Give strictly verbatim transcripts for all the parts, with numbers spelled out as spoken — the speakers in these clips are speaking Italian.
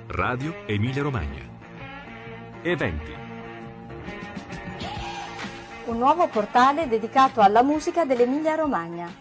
Radio Emilia Romagna. Eventi. Un nuovo portale dedicato alla musica dell'Emilia Romagna.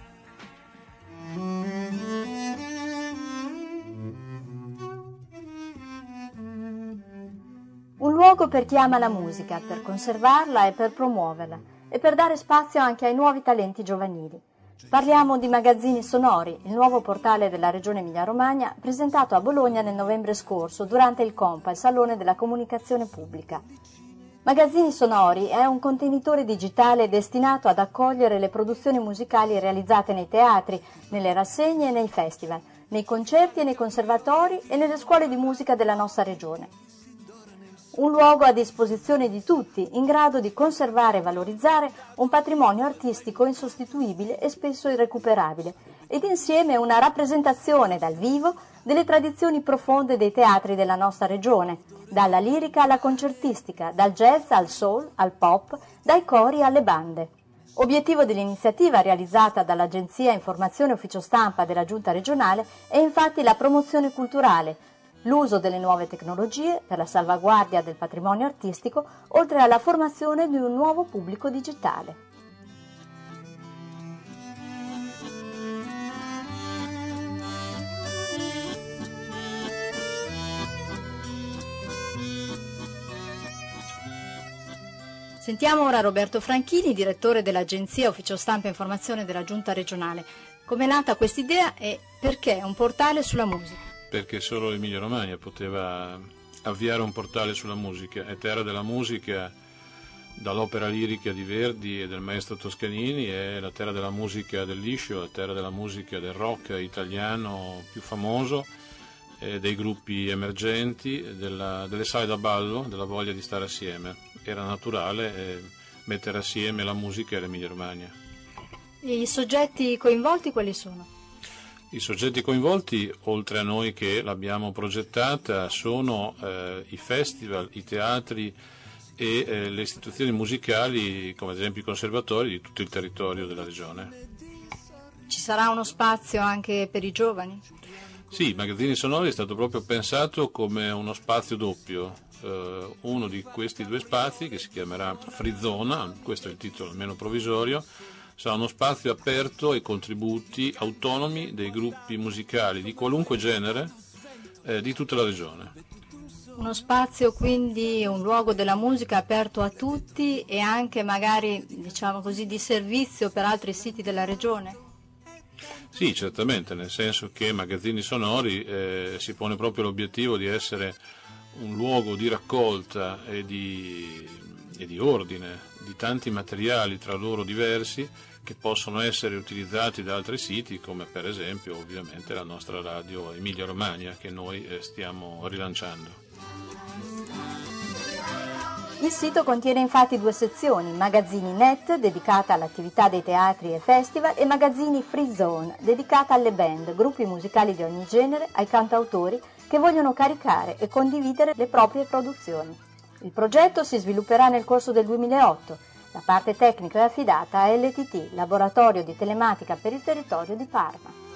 Un luogo per chi ama la musica, per conservarla e per promuoverla, e per dare spazio anche ai nuovi talenti giovanili. Parliamo di Magazzini Sonori, il nuovo portale della Regione Emilia-Romagna, presentato a Bologna nel novembre scorso durante il COMPA, il Salone della Comunicazione Pubblica. Magazzini Sonori è un contenitore digitale destinato ad accogliere le produzioni musicali realizzate nei teatri, nelle rassegne e nei festival, nei concerti e nei conservatori e nelle scuole di musica della nostra regione. Un luogo a disposizione di tutti, in grado di conservare e valorizzare un patrimonio artistico insostituibile e spesso irrecuperabile, ed insieme una rappresentazione dal vivo delle tradizioni profonde dei teatri della nostra regione, dalla lirica alla concertistica, dal jazz al soul, al pop, dai cori alle bande. Obiettivo dell'iniziativa realizzata dall'Agenzia Informazione Ufficio Stampa della Giunta regionale è infatti la promozione culturale, l'uso delle nuove tecnologie per la salvaguardia del patrimonio artistico, oltre alla formazione di un nuovo pubblico digitale. Sentiamo ora Roberto Franchini, direttore dell'Agenzia Ufficio Stampa e Informazione della Giunta regionale. Come è nata questa idea e perché un portale sulla musica? Perché solo l'Emilia Romagna poteva avviare un portale sulla musica. È terra della musica dall'opera lirica di Verdi e del maestro Toscanini, è la terra della musica del liscio, la terra della musica del rock italiano più famoso, eh, dei gruppi emergenti, della, delle sale da ballo, della voglia di stare assieme. Era naturale eh, mettere assieme la musica e l'Emilia Romagna. E i soggetti coinvolti quali sono? I soggetti coinvolti, oltre a noi che l'abbiamo progettata, sono eh, i festival, i teatri e eh, le istituzioni musicali, come ad esempio i conservatori di tutto il territorio della regione. Ci sarà uno spazio anche per i giovani? Sì, Magazzini Sonori è stato proprio pensato come uno spazio doppio. Eh, uno di questi due spazi, che si chiamerà Frizzona, questo è il titolo almeno provvisorio, sarà uno spazio aperto ai contributi autonomi dei gruppi musicali di qualunque genere eh, di tutta la regione. Uno spazio quindi, un luogo della musica aperto a tutti e anche magari, diciamo così, di servizio per altri siti della regione? Sì, certamente, nel senso che Magazzini Sonori eh, si pone proprio l'obiettivo di essere un luogo di raccolta e di, e di ordine di tanti materiali tra loro diversi che possono essere utilizzati da altri siti, come per esempio ovviamente la nostra radio Emilia Romagna che noi eh, stiamo rilanciando. Il sito contiene infatti due sezioni: Magazzini Net, dedicata all'attività dei teatri e festival, e Magazzini Free Zone, dedicata alle band, gruppi musicali di ogni genere, ai cantautori che vogliono caricare e condividere le proprie produzioni. Il progetto si svilupperà nel corso del duemilaotto. La parte tecnica è affidata a L T T, Laboratorio di Telematica per il Territorio di Parma.